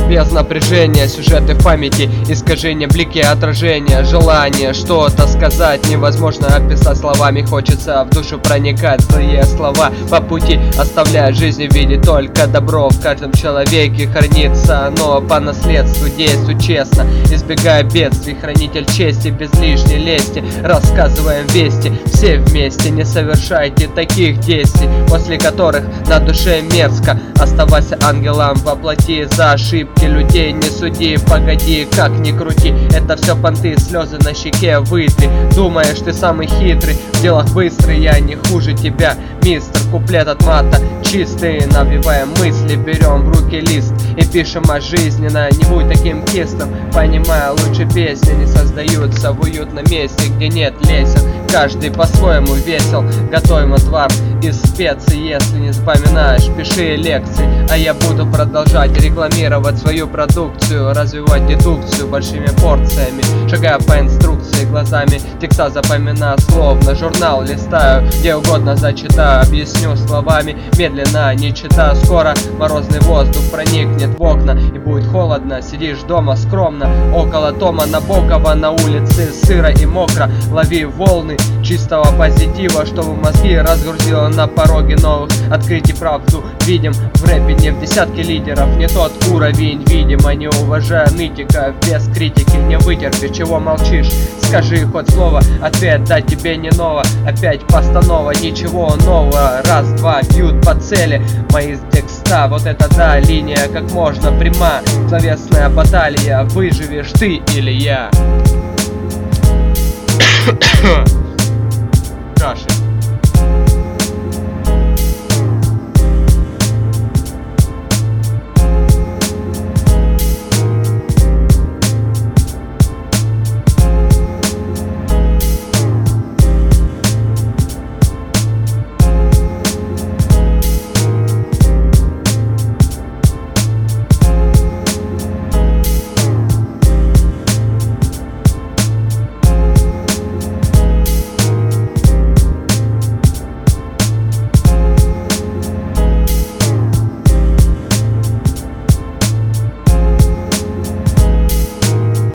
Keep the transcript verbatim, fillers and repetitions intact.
без напряжения, сюжеты в памяти, искажения, блики отражения, желание что-то сказать невозможно описать словами, хочется в душу проникать, злые слова по пути оставляя жизни в виде только добро. В каждом человеке хранится оно по наследству, действуй честно, избегая бедствий, хранитель чести без лишней лести. Рассказываем вести, все вместе, не совершайте таких действий, после которых на душе мерзко. Оставайся ангелом воплоти, за ошибки людей не суди. Погоди, как ни крути, это все понты, слезы на щеке вытри. Думаешь, ты самый хитрый, в делах быстрый, я не хуже тебя, мистер. Куплет от мата чистый, навеваем мысли, берем в руки лист и пишем о жизненно. Не будь таким кислым, понимая, лучше песни не создаются в уютном месте, где нет лесен. Каждый по-своему весел, готовим отвар из специй. Если не запоминаешь, пиши лекции, а я буду продолжать рекламировать свою продукцию, развивать дедукцию большими порциями, шагая по инструкции, глазами текста запоминая, словно журнал листаю, где угодно зачитаю, объясню словами медленно, не читаю. Скоро морозный воздух проникнет в окна и будет холодно, сидишь дома скромно около тома Набокова, на улице сыро и мокро. Лови волны чистого позитива, чтобы мозги разгрузило на пороге новых открытий. Правду видим в рэпе не в десятке лидеров, не тот уровень, видимо, не уважая нытиков, без критики не вытерпишь. Чего молчишь? Скажи хоть слово, ответ дать тебе не ново. Опять постанова, ничего нового. Раз, два, бьют по цели мои текста, вот это да, линия как можно пряма, словесная баталия, выживешь ты или я.